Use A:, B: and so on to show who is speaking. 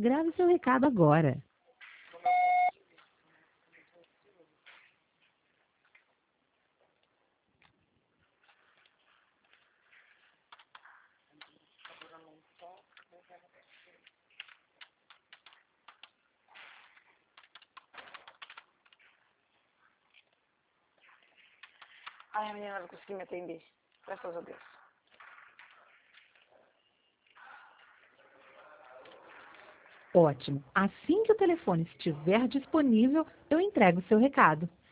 A: Grave seu recado agora.
B: Ai, a menina não conseguiu me atender. Graças a Deus.
A: Ótimo. Assim que o telefone estiver disponível, eu entrego seu recado.